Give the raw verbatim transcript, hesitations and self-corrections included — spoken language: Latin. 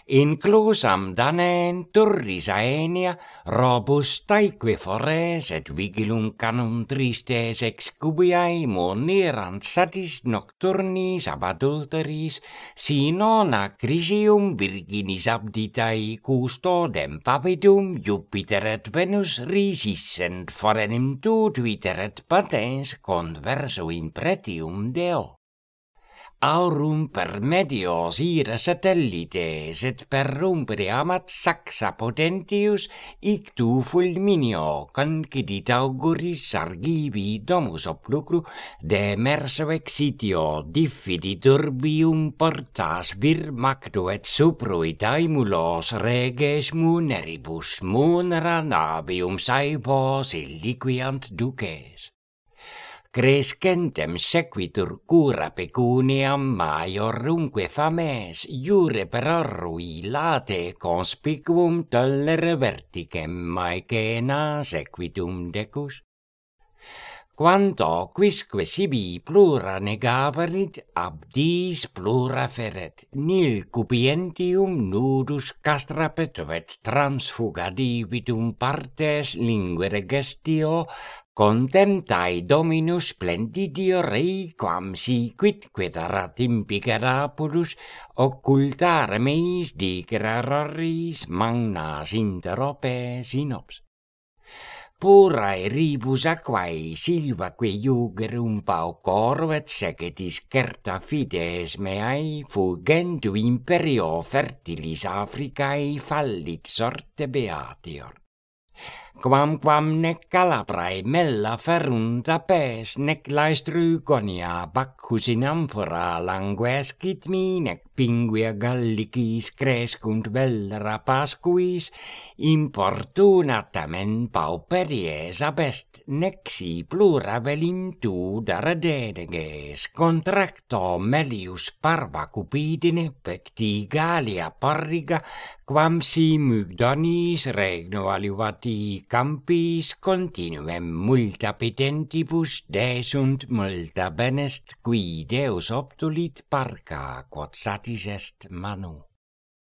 inclusam danen turris aenia robustaeque fores et vigilum canum tristes excubiae monerant satis nocturnis ab adulteris, si non acrisium virginis abditae custodem papidum Jupiter et Venus risissent forenim tutuiter et patens converso in pretium Deo. Aurum per medios ira satellites et per rumpere amat saxa potentius ictu fulminio concidit auguris sargivi domus oblucru demerso exitio diffidi turbium portas vir macdo et supruit aemulos reges muneribus munera navium saepos illiquiant duces. Crescentem sequitur cura pecuniam maiorumque fames iure perorrui late conspicuum tollere verticem maecena sequitum decus. Quanto quisque sibi plura negaverit, abdis plura feret, nil cupientium nudus castrapet et transfugadivitum partes linguere gestio, contemptae dominus splendidio rei quam si quidquid arat impicerapullus occultare meis dicere erroris magnas interope sinops. Purae ribus aquae silvaque iugerum paucor et secetis certa fides meae fugentu imperio fertilis Africae fallit sorte beatior. Quam quam nec Calabrae mella ferunt apes, nec laestrugonia Bacchus in amphora languescit mi, nec pinguia gallicis crescunt vellera pascuis, importunatamen pauperies abest, nec si plura velim tu daradeneges, contracto melius parva cupidine pecti Gallia parriga, quam si Mygdonis regno aliuvati campis continuem multa petentibus desunt multa benest qui Deus obtulit parca quod satis est manu.